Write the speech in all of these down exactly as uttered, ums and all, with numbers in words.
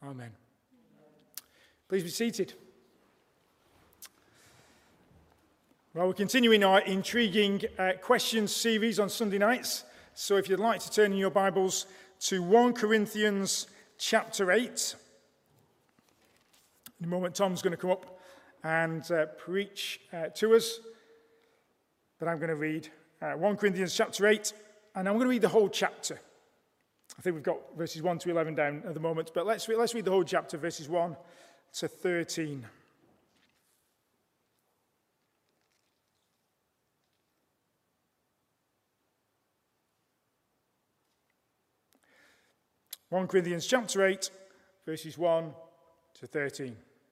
Amen. Please be seated. Well, we're continuing our intriguing uh, questions series on Sunday nights. So if you'd like to turn in your Bibles to First Corinthians chapter eight. In a moment, Tom's going to come up and uh, preach uh, to us. But I'm going to read uh, First Corinthians chapter eight, and I'm going to read the whole chapter. I think we've got verses one to eleven down at the moment, but let's, re- let's read the whole chapter, verses one to thirteen. First Corinthians chapter eight, verses one to thirteen.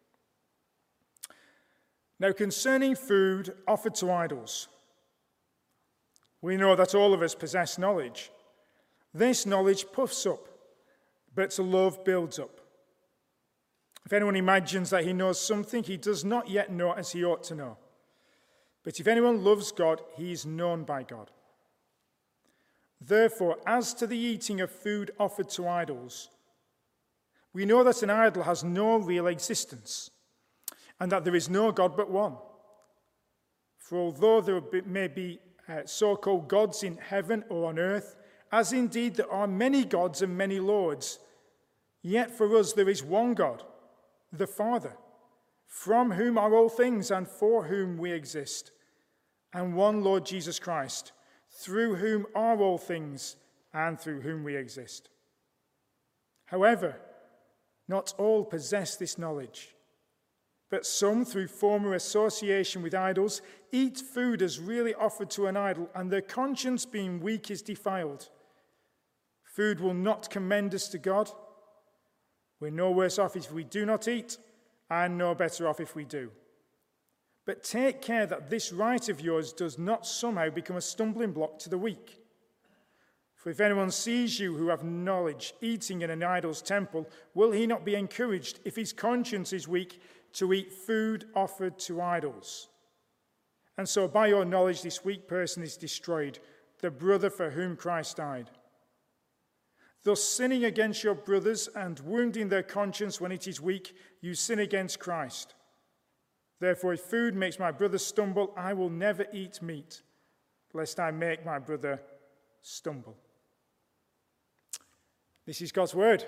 Now concerning food offered to idols, we know that all of us possess knowledge. This knowledge puffs up, but love builds up. If anyone imagines that he knows something, he does not yet know as he ought to know. But if anyone loves God, he is known by God. Therefore, as to the eating of food offered to idols, we know that an idol has no real existence, and that there is no God but one. For although there may be uh, so-called gods in heaven or on earth, as indeed there are many gods and many lords, yet for us there is one God, the Father, from whom are all things and for whom we exist, and one Lord Jesus Christ, through whom are all things and through whom we exist. However, not all possess this knowledge, but some, through former association with idols, eat food as really offered to an idol, and their conscience being weak is defiled. Food will not commend us to God. We're no worse off if we do not eat, and no better off if we do. But take care that this right of yours does not somehow become a stumbling block to the weak. For if anyone sees you who have knowledge eating in an idol's temple, will he not be encouraged, if his conscience is weak, to eat food offered to idols? And so by your knowledge this weak person is destroyed, the brother for whom Christ died. Thus sinning against your brothers and wounding their conscience when it is weak, you sin against Christ. Therefore, if food makes my brother stumble, I will never eat meat, lest I make my brother stumble. This is God's word.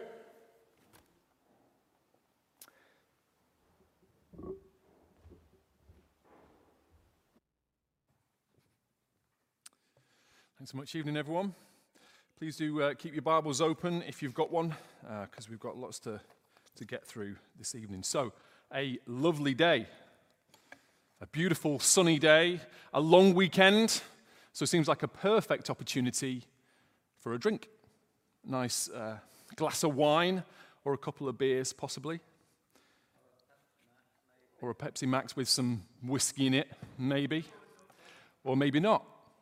Thanks so much. Evening, everyone. Please do uh, keep your Bibles open if you've got one, because uh, we've got lots to, to get through this evening. So, a lovely day, a beautiful sunny day, a long weekend, so it seems like a perfect opportunity for a drink. Nice uh, glass of wine, or a couple of beers possibly, or a Pepsi Max with some whiskey in it, maybe, or maybe not.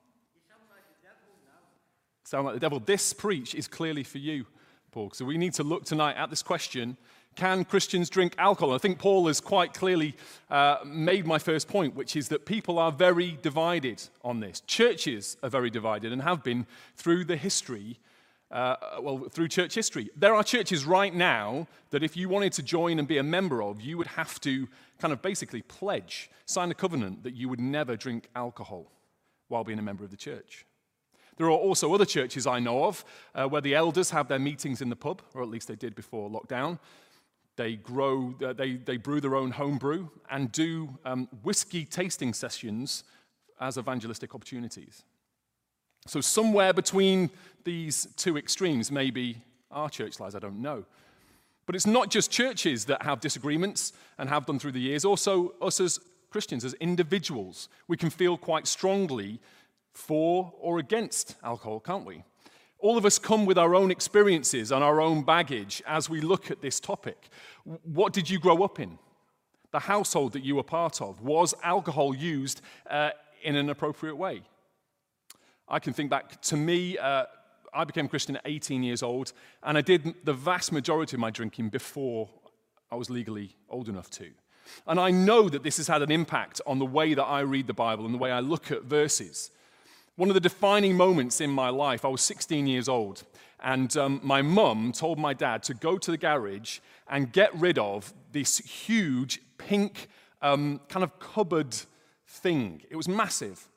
Sound like the devil. This preach is clearly for you, Paul. So we need to look tonight at this question: can Christians drink alcohol? And I think Paul has quite clearly uh, made my first point, which is that people are very divided on this. Churches are very divided and have been through the history, uh, well, through church history. There are churches right now that if you wanted to join and be a member of, you would have to kind of basically pledge, sign a covenant that you would never drink alcohol while being a member of the church. There are also other churches I know of uh, where the elders have their meetings in the pub, or at least they did before lockdown. They grow, uh, they, they brew their own home brew and do um, whiskey tasting sessions as evangelistic opportunities. So somewhere between these two extremes, maybe our church lies, I don't know. But it's not just churches that have disagreements and have done through the years. Also, us as Christians, as individuals, we can feel quite strongly for or against alcohol, can't we? All of us come with our own experiences and our own baggage as we look at this topic. What did you grow up in? The household that you were part of? Was alcohol used uh, in an appropriate way? I can think back to me, uh, I became Christian at eighteen years old, and I did the vast majority of my drinking before I was legally old enough to. And I know that this has had an impact on the way that I read the Bible and the way I look at verses. One of the defining moments in my life, I was sixteen years old, and um, my mum told my dad to go to the garage and get rid of this huge pink um, kind of cupboard thing. It was massive.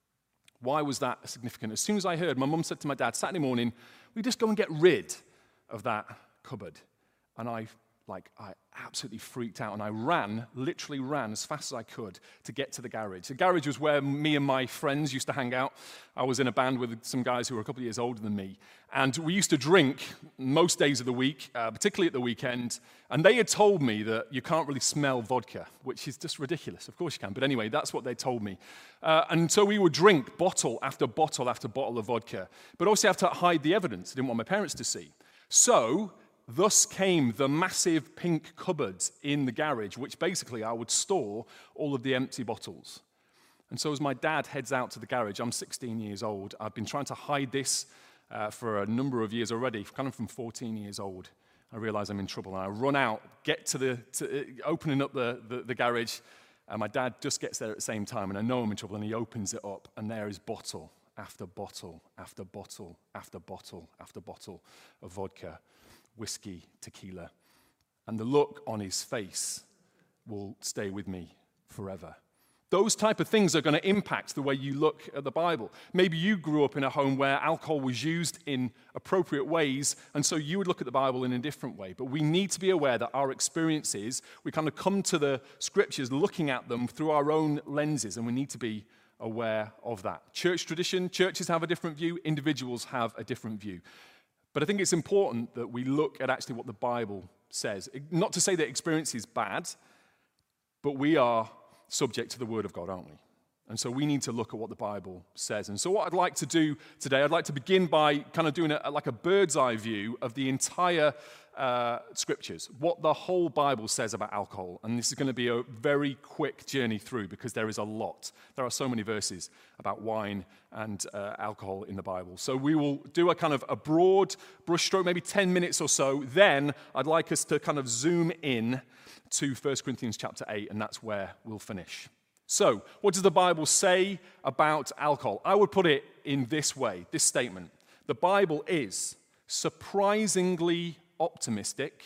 Why was that significant? As soon as I heard, my mum said to my dad, Saturday morning, we just go and get rid of that cupboard. And I, like, I absolutely freaked out, and I ran, literally ran as fast as I could to get to the garage. The garage was where me and my friends used to hang out. I was in a band with some guys who were a couple of years older than me, and we used to drink most days of the week, uh, particularly at the weekend, and they had told me that you can't really smell vodka, which is just ridiculous. Of course you can, but anyway, that's what they told me. Uh, and so we would drink bottle after bottle after bottle of vodka, but also have to hide the evidence. I didn't want my parents to see. So thus came the massive pink cupboards in the garage, which basically I would store all of the empty bottles. And so as my dad heads out to the garage, I'm sixteen years old. I've been trying to hide this uh, for a number of years already, kind of from fourteen years old. I realize I'm in trouble, and I run out, get to the, to, uh, opening up the, the, the garage, and my dad just gets there at the same time, and I know I'm in trouble, and he opens it up, and there is bottle after bottle after bottle after bottle after bottle of vodka, whiskey, tequila, and the look on his face will stay with me forever. Those type of things are going to impact the way you look at the Bible. Maybe you grew up in a home where alcohol was used in appropriate ways, and so you would look at the Bible in a different way. But we need to be aware that our experiences, we kind of come to the scriptures looking at them through our own lenses, and we need to be aware of that. Church tradition, churches have a different view, individuals have a different view. But I think it's important that we look at actually what the Bible says. Not to say that experience is bad, but we are subject to the Word of God, aren't we? And so we need to look at what the Bible says. And so what I'd like to do today, I'd like to begin by kind of doing a, like a bird's eye view of the entire uh, Scriptures, what the whole Bible says about alcohol. And this is going to be a very quick journey through because there is a lot. There are so many verses about wine and uh, alcohol in the Bible. So we will do a kind of a broad brushstroke, maybe ten minutes or so. Then I'd like us to kind of zoom in to First Corinthians chapter eight, and that's where we'll finish. So, what does the Bible say about alcohol? I would put it in this way, this statement. The Bible is surprisingly optimistic,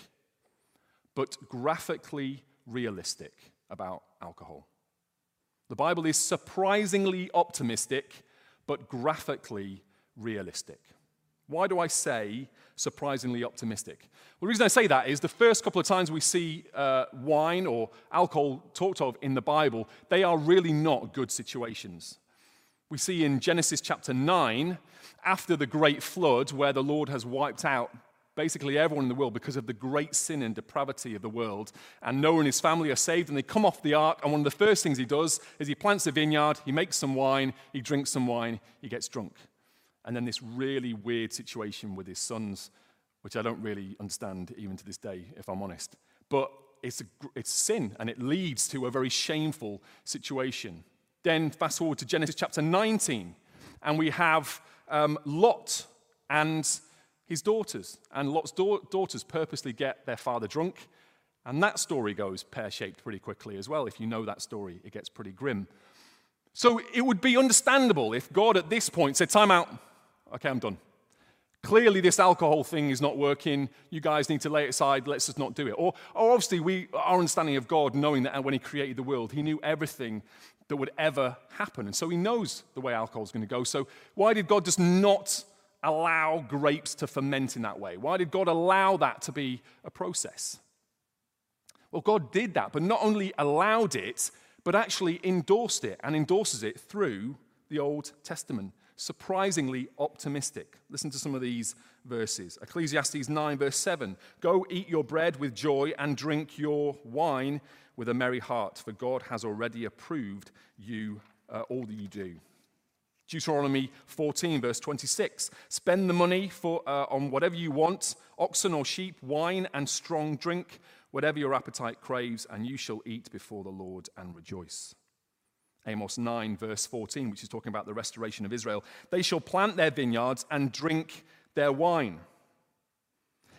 but graphically realistic about alcohol. The Bible is surprisingly optimistic, but graphically realistic. Why do I say surprisingly optimistic? Well, the reason I say that is the first couple of times we see uh, wine or alcohol talked of in the Bible, they are really not good situations. We see in Genesis chapter nine, after the great flood, where the Lord has wiped out basically everyone in the world because of the great sin and depravity of the world, and Noah and his family are saved, and they come off the ark, and one of the first things he does is he plants a vineyard, he makes some wine, he drinks some wine, he gets drunk. And then this really weird situation with his sons, which I don't really understand even to this day, if I'm honest. But it's, a, it's sin, and it leads to a very shameful situation. Then fast forward to Genesis chapter nineteen, and we have um, Lot and his daughters. And Lot's da- daughters purposely get their father drunk, and that story goes pear-shaped pretty quickly as well. If you know that story, it gets pretty grim. So it would be understandable if God at this point said, time out. Okay, I'm done. Clearly this alcohol thing is not working. You guys need to lay it aside. Let's just not do it. Or, or obviously, we, our understanding of God, knowing that when he created the world, he knew everything that would ever happen. And so he knows the way alcohol is going to go. So why did God just not allow grapes to ferment in that way? Why did God allow that to be a process? Well, God did that, but not only allowed it, but actually endorsed it and endorses it through the Old Testament. Surprisingly optimistic. Listen to some of these verses. Ecclesiastes nine, verse seven. Go eat your bread with joy and drink your wine with a merry heart, for God has already approved you uh, all that you do. Deuteronomy fourteen, verse twenty-six. Spend the money for uh, on whatever you want, oxen or sheep, wine and strong drink, whatever your appetite craves, and you shall eat before the Lord and rejoice. Amos nine, verse fourteen, which is talking about the restoration of Israel. They shall plant their vineyards and drink their wine.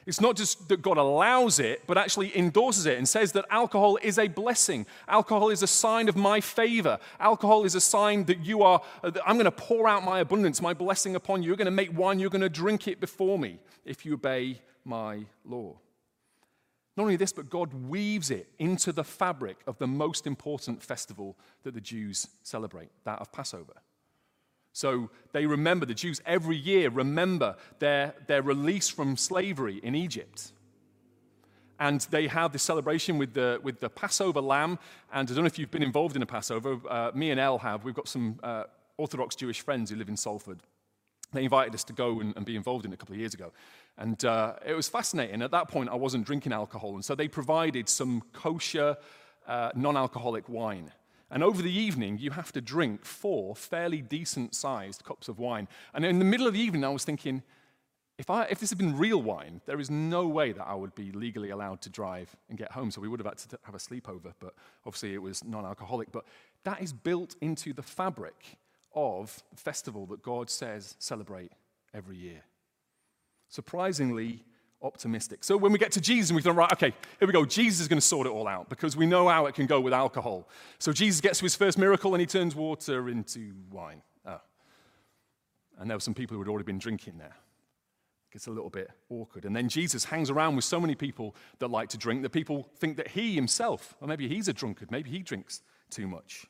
It's not just that God allows it, but actually endorses it and says that alcohol is a blessing. Alcohol is a sign of my favor. Alcohol is a sign that you are, that I'm going to pour out my abundance, my blessing upon you. You're going to make wine, you're going to drink it before me if you obey my law. Not only this, but God weaves it into the fabric of the most important festival that the Jews celebrate, that of Passover. So they remember, the Jews every year remember their, their release from slavery in Egypt. And they have this celebration with the, with the Passover lamb. And I don't know if you've been involved in a Passover. Uh, me and Elle have. We've got some uh, Orthodox Jewish friends who live in Salford. They invited us to go and, and be involved in it a couple of years ago. And uh, it was fascinating. At that point, I wasn't drinking alcohol. And so they provided some kosher, uh, non-alcoholic wine. And over the evening, you have to drink four fairly decent-sized cups of wine. And in the middle of the evening, I was thinking, if, I, if this had been real wine, there is no way that I would be legally allowed to drive and get home. So we would have had to have a sleepover, but obviously it was non-alcoholic. But that is built into the fabric of the festival that God says celebrate every year. Surprisingly optimistic. So when we get to Jesus and we think, right, okay, here we go. Jesus is going to sort it all out because we know how it can go with alcohol. So Jesus gets to his first miracle and he turns water into wine. Oh. And there were some people who had already been drinking there. It gets a little bit awkward. And then Jesus hangs around with so many people that like to drink that people think that he himself, or maybe he's a drunkard, maybe he drinks too much.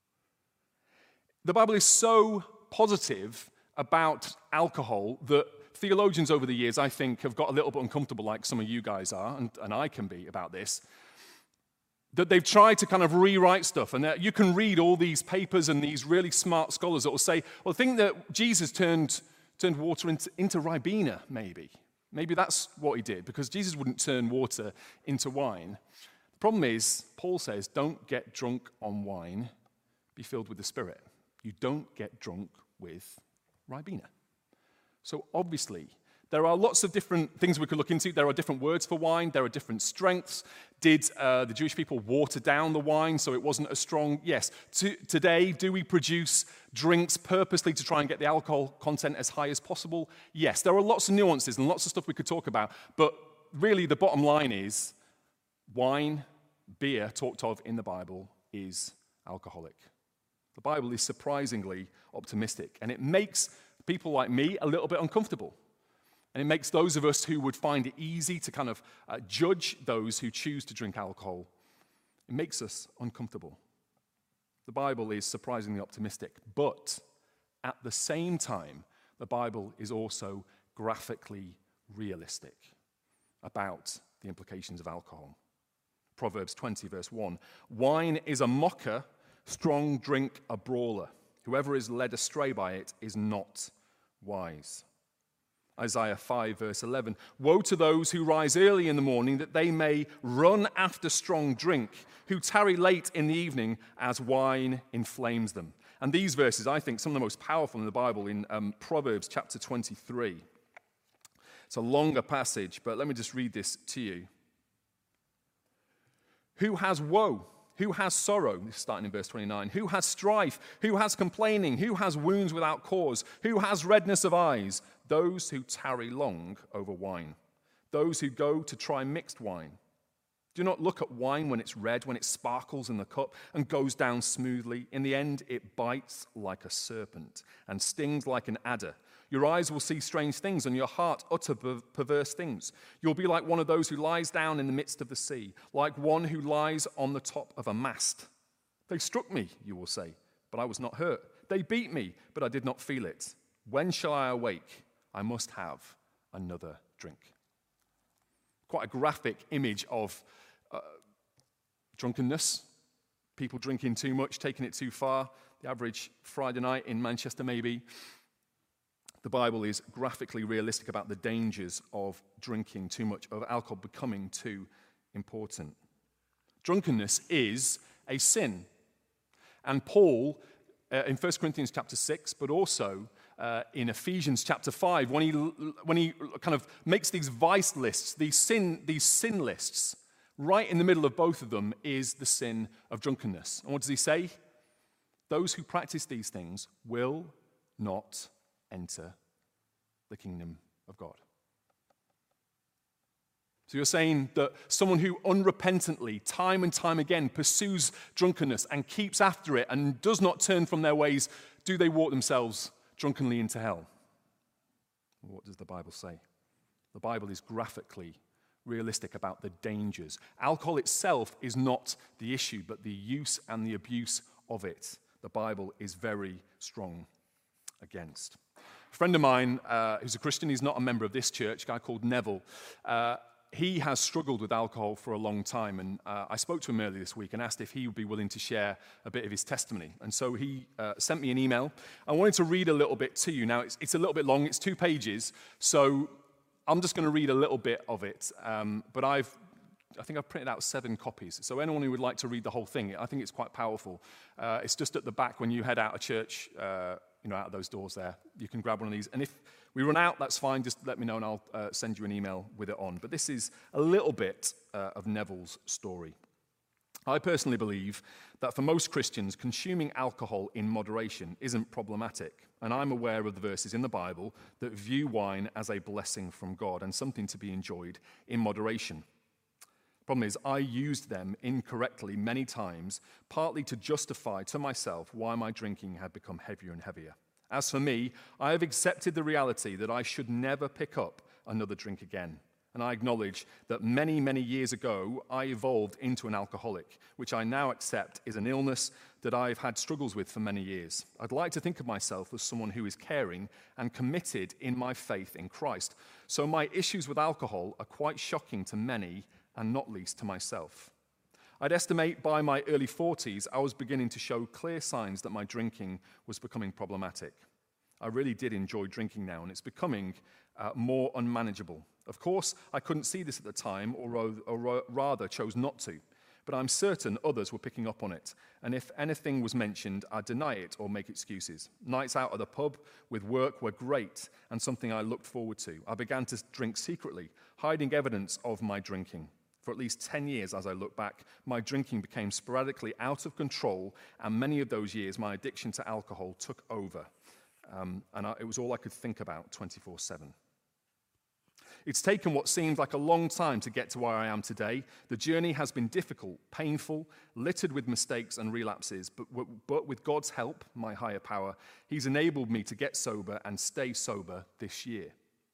The Bible is so positive about alcohol that theologians over the years, I think, have got a little bit uncomfortable, like some of you guys are, and, and I can be about this, that they've tried to kind of rewrite stuff. And that you can read all these papers and these really smart scholars that will say, well, think that Jesus turned, turned water into, into Ribena, maybe. Maybe that's what he did, because Jesus wouldn't turn water into wine. The problem is, Paul says, don't get drunk on wine, be filled with the Spirit. You don't get drunk with Ribena. So obviously, there are lots of different things we could look into. There are different words for wine. There are different strengths. Did uh, the Jewish people water down the wine so it wasn't as strong? Yes. To, today, do we produce drinks purposely to try and get the alcohol content as high as possible? Yes. There are lots of nuances and lots of stuff we could talk about. But really, the bottom line is wine, beer, talked of in the Bible, is alcoholic. The Bible is surprisingly optimistic, and it makes people like me a little bit uncomfortable. And it makes those of us who would find it easy to kind of uh, judge those who choose to drink alcohol, it makes us uncomfortable. The Bible is surprisingly optimistic, but at the same time, the Bible is also graphically realistic about the implications of alcohol. Proverbs twenty, verse one, wine is a mocker, strong drink a brawler. Whoever is led astray by it is not wise. Isaiah five, verse eleven. Woe to those who rise early in the morning that they may run after strong drink, who tarry late in the evening as wine inflames them. And these verses, I think, some of the most powerful in the Bible in um, Proverbs chapter twenty-three. It's a longer passage, but let me just read this to you. Who has woe? Who has sorrow? This is starting in verse twenty-nine. Who has strife? Who has complaining? Who has wounds without cause? Who has redness of eyes? Those who tarry long over wine. Those who go to try mixed wine. Do not look at wine when it's red, when it sparkles in the cup and goes down smoothly. In the end, it bites like a serpent and stings like an adder. Your eyes will see strange things, and your heart utter perverse things. You'll be like one of those who lies down in the midst of the sea, like one who lies on the top of a mast. They struck me, you will say, but I was not hurt. They beat me, but I did not feel it. When shall I awake? I must have another drink. Quite a graphic image of uh, drunkenness, people drinking too much, taking it too far. The average Friday night in Manchester, maybe. The Bible is graphically realistic about the dangers of drinking too much, of alcohol becoming too important. Drunkenness is a sin. And Paul, uh, in First Corinthians chapter six, but also uh, in Ephesians chapter five, when he, when he kind of makes these vice lists, these sin, these sin lists, right in the middle of both of them is the sin of drunkenness. And what does he say? Those who practice these things will not enter the kingdom of God. So you're saying that someone who unrepentantly, time and time again, pursues drunkenness and keeps after it and does not turn from their ways, do they walk themselves drunkenly into hell? What does the Bible say? The Bible is graphically realistic about the dangers. Alcohol itself is not the issue, but the use and the abuse of it. The Bible is very strong against. A friend of mine uh, who's a Christian, he's not a member of this church, a guy called Neville, uh, he has struggled with alcohol for a long time, and uh, I spoke to him earlier this week and asked if he would be willing to share a bit of his testimony. And so he uh, sent me an email. I wanted to read a little bit to you. Now, it's, it's a little bit long. It's two pages, so I'm just going to read a little bit of it. Um, but I've, I think I've printed out seven copies. So anyone who would like to read the whole thing, I think it's quite powerful. Uh, it's just at the back when you head out of church, uh, you know, out of those doors there. You can grab one of these. And if we run out, that's fine. Just let me know and I'll uh, send you an email with it on. But this is a little bit uh, of Neville's story. I personally believe that for most Christians, consuming alcohol in moderation isn't problematic. And I'm aware of the verses in the Bible that view wine as a blessing from God and something to be enjoyed in moderation. Problem is, I used them incorrectly many times, partly to justify to myself why my drinking had become heavier and heavier. As for me, I have accepted the reality that I should never pick up another drink again. And I acknowledge that many, many years ago, I evolved into an alcoholic, which I now accept is an illness that I've had struggles with for many years. I'd like to think of myself as someone who is caring and committed in my faith in Christ. So my issues with alcohol are quite shocking to many, and not least to myself. I'd estimate by my early forties, I was beginning to show clear signs that my drinking was becoming problematic. I really did enjoy drinking now, and it's becoming uh, more unmanageable. Of course, I couldn't see this at the time, or, ro- or ro- rather chose not to, but I'm certain others were picking up on it, and if anything was mentioned, I'd deny it or make excuses. Nights out at the pub with work were great and something I looked forward to. I began to drink secretly, hiding evidence of my drinking. For at least ten years, as I look back, my drinking became sporadically out of control, and many of those years, my addiction to alcohol took over. Um, and I, it was all I could think about twenty-four seven. It's taken what seemed like a long time to get to where I am today. The journey has been difficult, painful, littered with mistakes and relapses, but, but with God's help, my higher power, He's enabled me to get sober and stay sober this year.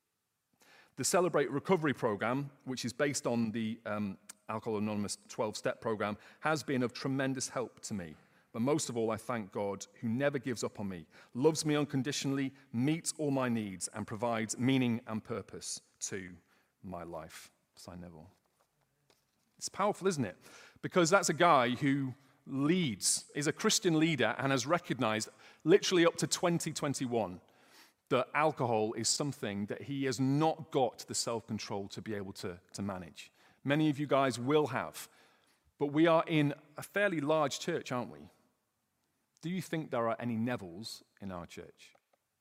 The Celebrate Recovery program, which is based on the um, Alcohol Anonymous twelve-step program, has been of tremendous help to me. But most of all, I thank God, who never gives up on me, loves me unconditionally, meets all my needs, and provides meaning and purpose to my life. Sign Neville. It's powerful, isn't it? Because that's a guy who leads, is a Christian leader, and has recognized literally up to twenty twenty-one that alcohol is something that he has not got the self-control to be able to, to manage. Many of you guys will have, but we are in a fairly large church, aren't we? Do you think there are any Nevilles in our church?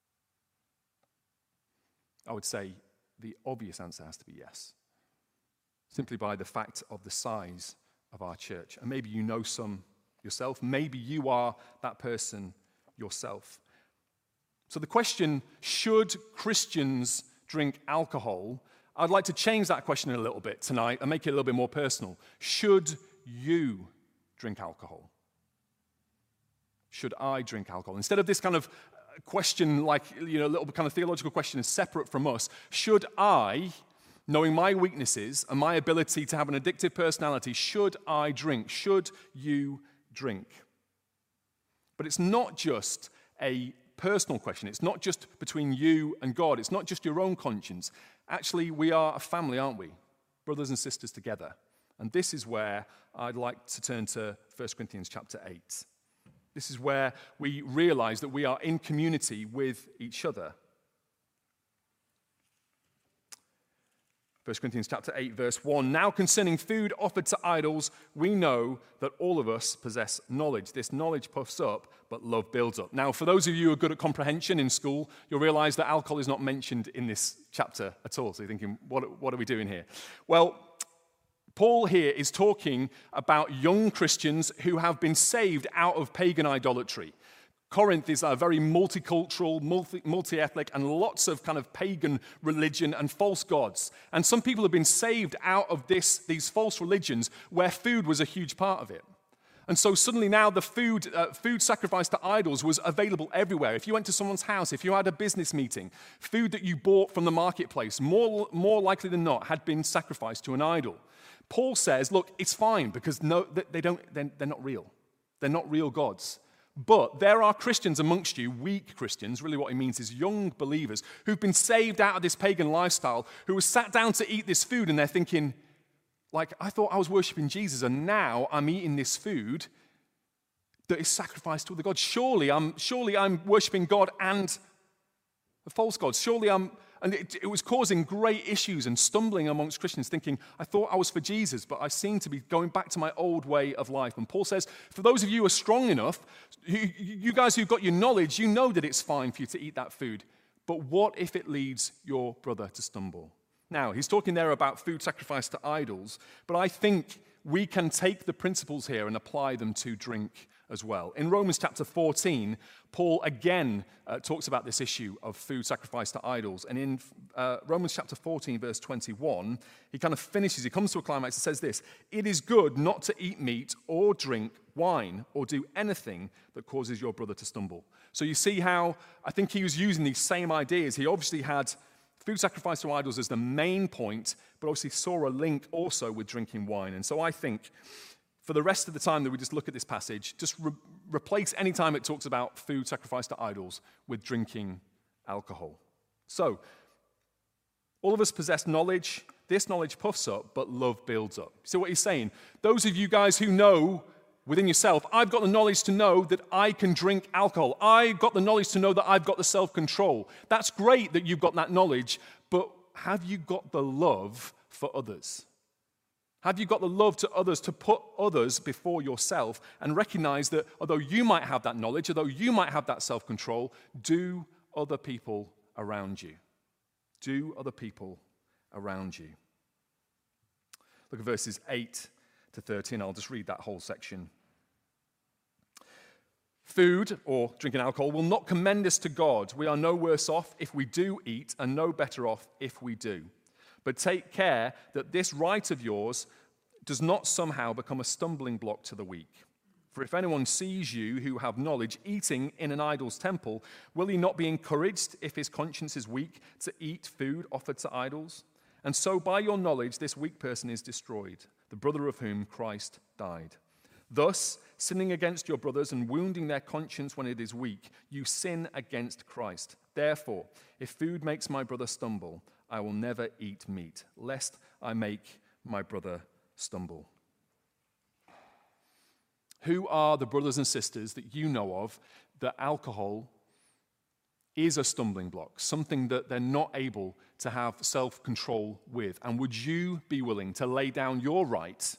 I would say the obvious answer has to be yes, simply by the fact of the size of our church. And maybe you know some yourself. Maybe you are that person yourself. So the question, should Christians drink alcohol? I'd like to change that question a little bit tonight and make it a little bit more personal. Should you drink alcohol? Should I drink alcohol? Instead of this kind of question, like, you know, a little kind of theological question is separate from us, should I, knowing my weaknesses and my ability to have an addictive personality, should I drink? Should you drink? But it's not just a personal question. It's not just between you and God. It's not just your own conscience. Actually, we are a family, aren't we? Brothers and sisters together. And this is where I'd like to turn to First Corinthians chapter eight. This is where we realize that we are in community with each other. First Corinthians chapter eight, verse one. Now concerning food offered to idols, we know that all of us possess knowledge. This knowledge puffs up, but love builds up. Now, for those of you who are good at comprehension in school, you'll realize that alcohol is not mentioned in this chapter at all. So you're thinking, what, what are we doing here? Well, Paul here is talking about young Christians who have been saved out of pagan idolatry. Corinth is a very multicultural, multi, multi-ethnic, and lots of kind of pagan religion and false gods. And some people have been saved out of this, these false religions where food was a huge part of it. And so suddenly now the food, uh, food sacrificed to idols was available everywhere. If you went to someone's house, if you had a business meeting, food that you bought from the marketplace, more, more likely than not, had been sacrificed to an idol. Paul says, look, it's fine because no, they don't, they're, they're not real. They're not real gods. But there are Christians amongst you, weak Christians, really what he means is young believers, who've been saved out of this pagan lifestyle, who have sat down to eat this food and they're thinking, like, I thought I was worshiping Jesus and now I'm eating this food that is sacrificed to other gods. Surely I'm, surely I'm worshiping God and the false gods. Surely I'm, and it, it was causing great issues and stumbling amongst Christians, thinking, I thought I was for Jesus, but I seem to be going back to my old way of life. And Paul says, for those of you who are strong enough, you, you guys who've got your knowledge, you know that it's fine for you to eat that food. But what if it leads your brother to stumble? Now, he's talking there about food sacrificed to idols, but I think we can take the principles here and apply them to drink as well. In Romans chapter fourteen, Paul again uh, talks about this issue of food sacrificed to idols. And in uh, Romans chapter fourteen, verse twenty-one, he kind of finishes, he comes to a climax and says this, it is good not to eat meat or drink wine or do anything that causes your brother to stumble. So you see how I think he was using these same ideas. He obviously had food sacrificed to idols as the main point, but obviously saw a link also with drinking wine. And so I think for the rest of the time that we just look at this passage, just re- replace any time it talks about food sacrificed to idols with drinking alcohol. So, all of us possess knowledge. This knowledge puffs up, but love builds up. So what he's saying, those of you guys who know within yourself, I've got the knowledge to know that I can drink alcohol. I've got the knowledge to know that I've got the self-control. That's great that you've got that knowledge, but have you got the love for others? Have you got the love to others to put others before yourself and recognize that although you might have that knowledge, although you might have that self-control, do other people around you? Do other people around you? Look at verses eight to thirteen. I'll just read that whole section. Food, or drinking alcohol, will not commend us to God. We are no worse off if we do eat and no better off if we do. But take care that this right of yours does not somehow become a stumbling block to the weak. For if anyone sees you who have knowledge eating in an idol's temple, will he not be encouraged if his conscience is weak to eat food offered to idols? And so by your knowledge this weak person is destroyed, the brother of whom Christ died. Thus, sinning against your brothers and wounding their conscience when it is weak, you sin against Christ. Therefore, if food makes my brother stumble, I will never eat meat, lest I make my brother stumble. Who are the brothers and sisters that you know of that alcohol is a stumbling block, something that they're not able to have self-control with? And would you be willing to lay down your right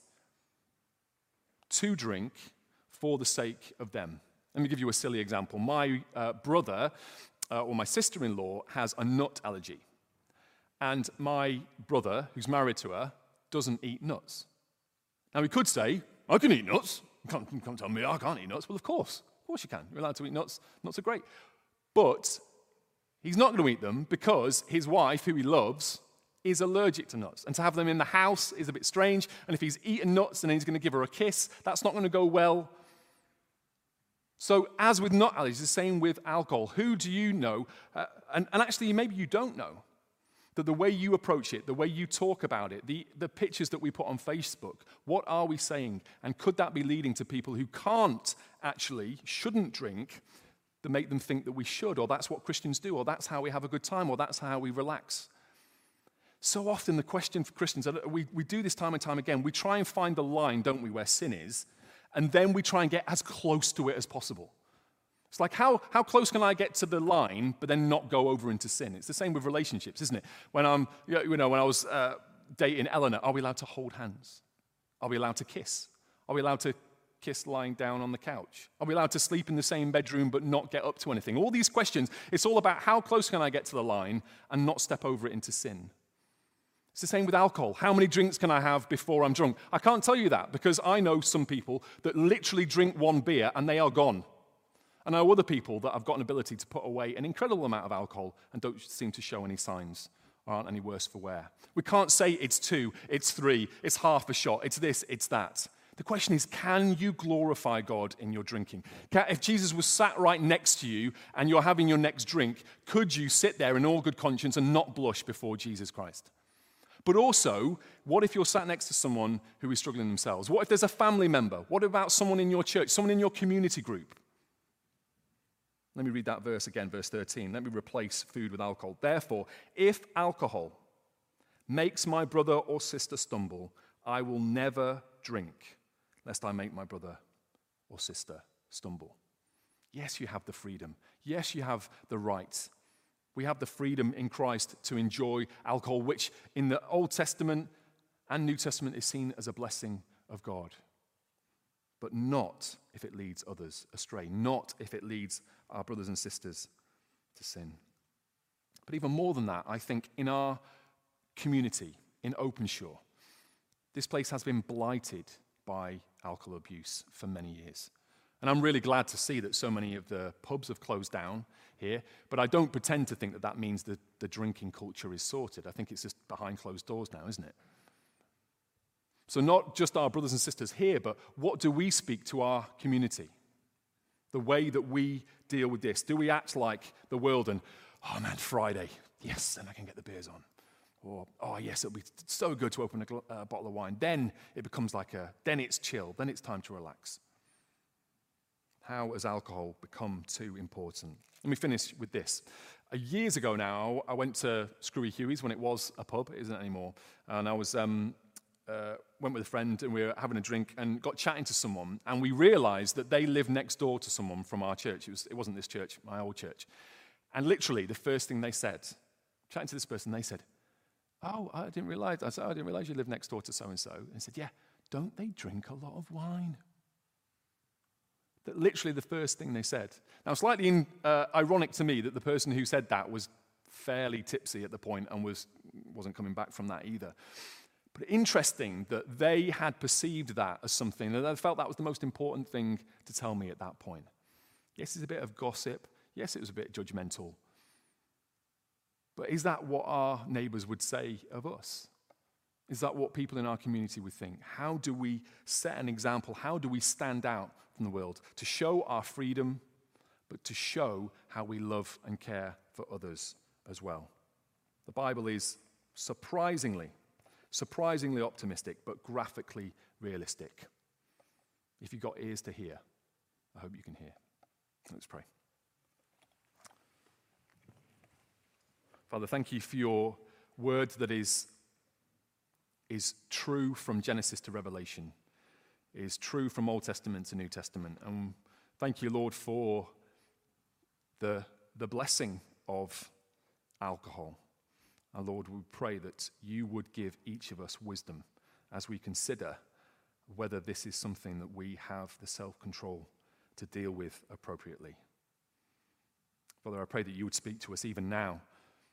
to drink for the sake of them? Let me give you a silly example. My uh, brother uh, or my sister-in-law has a nut allergy. And my brother, who's married to her, doesn't eat nuts. Now, we could say, I can eat nuts. You can't, you can't tell me I can't eat nuts. Well, of course. Of course you can. You're allowed to eat nuts. Nuts are great. But he's not going to eat them because his wife, who he loves, is allergic to nuts. And to have them in the house is a bit strange. And if he's eaten nuts and then he's going to give her a kiss, that's not going to go well. So as with nut allergies, the same with alcohol. Who do you know? Uh, and, and actually, maybe you don't know. That the way you approach it, the way you talk about it, the, the pictures that we put on Facebook, what are we saying? And could that be leading to people who can't actually, shouldn't drink, that make them think that we should, or that's what Christians do, or that's how we have a good time, or that's how we relax? So often the question for Christians, we, we do this time and time again, we try and find the line, don't we, where sin is, and then we try and get as close to it as possible. It's like, how, how close can I get to the line, but then not go over into sin? It's the same with relationships, isn't it? When, I'm, you know, when I was uh, dating Eleanor, are we allowed to hold hands? Are we allowed to kiss? Are we allowed to kiss lying down on the couch? Are we allowed to sleep in the same bedroom but not get up to anything? All these questions, it's all about how close can I get to the line and not step over it into sin. It's the same with alcohol. How many drinks can I have before I'm drunk? I can't tell you that because I know some people that literally drink one beer and they are gone. And I know other people that have got an ability to put away an incredible amount of alcohol and don't seem to show any signs or aren't any worse for wear. We can't say it's two, it's three, it's half a shot, it's this, it's that. The question is, can you glorify God in your drinking? Can, if Jesus was sat right next to you and you're having your next drink, could you sit there in all good conscience and not blush before Jesus Christ? But also, what if you're sat next to someone who is struggling themselves? What if there's a family member? What about someone in your church, someone in your community group? Let me read that verse again, verse thirteen. Let me replace food with alcohol. Therefore, if alcohol makes my brother or sister stumble, I will never drink, lest I make my brother or sister stumble. Yes, you have the freedom. Yes, you have the right. We have the freedom in Christ to enjoy alcohol, which in the Old Testament and New Testament is seen as a blessing of God. But not if it leads others astray, not if it leads our brothers and sisters to sin. But even more than that, I think in our community, in Openshaw, this place has been blighted by alcohol abuse for many years. And I'm really glad to see that so many of the pubs have closed down here, but I don't pretend to think that that means that the drinking culture is sorted. I think it's just behind closed doors now, isn't it? So not just our brothers and sisters here, but what do we speak to our community? The way that we deal with this. Do we act like the world and, oh man, Friday, yes, then I can get the beers on. Or, oh yes, it'll be so good to open a gl- uh, bottle of wine. Then it becomes like a, then it's chill, then it's time to relax. How has alcohol become too important? Let me finish with this. Uh, years ago now, I went to Screwy Huey's when it was a pub, it isn't anymore. And I was... Um, Uh, went with a friend and we were having a drink and got chatting to someone, and we realized that they lived next door to someone from our church. It, was, it wasn't this church, my old church. And literally the first thing they said, chatting to this person, they said, oh, I didn't realize, I said, oh, I didn't realize you live next door to so-and-so. And he said, yeah, don't they drink a lot of wine? That literally the first thing they said. Now, slightly in, uh, ironic to me that the person who said that was fairly tipsy at the point and was, wasn't coming back from that either. But interesting that they had perceived that as something, that they felt that was the most important thing to tell me at that point. Yes, it's a bit of gossip. Yes, it was a bit judgmental. But is that what our neighbors would say of us? Is that what people in our community would think? How do we set an example? How do we stand out from the world? To show our freedom, but to show how we love and care for others as well. The Bible is surprisingly Surprisingly optimistic, but graphically realistic. If you've got ears to hear, I hope you can hear. Let's pray. Father, thank you for your word that is, is true from Genesis to Revelation, is true from Old Testament to New Testament. And thank you, Lord, for the, the blessing of alcohol. Our Lord, we pray that you would give each of us wisdom as we consider whether this is something that we have the self-control to deal with appropriately. Father, I pray that you would speak to us even now,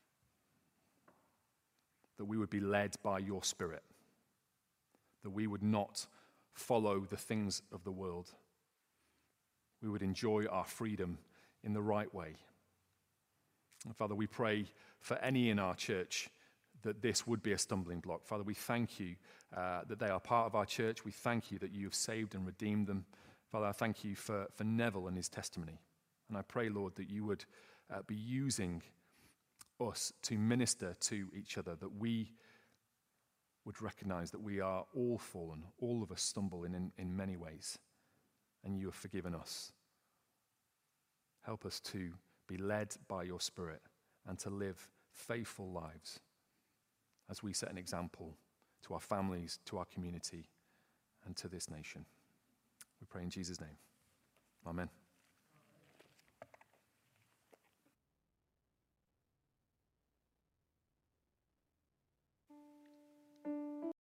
that we would be led by your Spirit, that we would not follow the things of the world. We would enjoy our freedom in the right way. And Father, we pray for any in our church that this would be a stumbling block. Father, we thank you uh, that they are part of our church. We thank you that you have saved and redeemed them. Father, I thank you for, for Neville and his testimony. And I pray, Lord, that you would uh, be using us to minister to each other, that we would recognize that we are all fallen, all of us stumble in, in, in many ways, and you have forgiven us. Help us to be led by your Spirit and to live faithful lives as we set an example to our families, to our community, and to this nation. We pray in Jesus' name. Amen.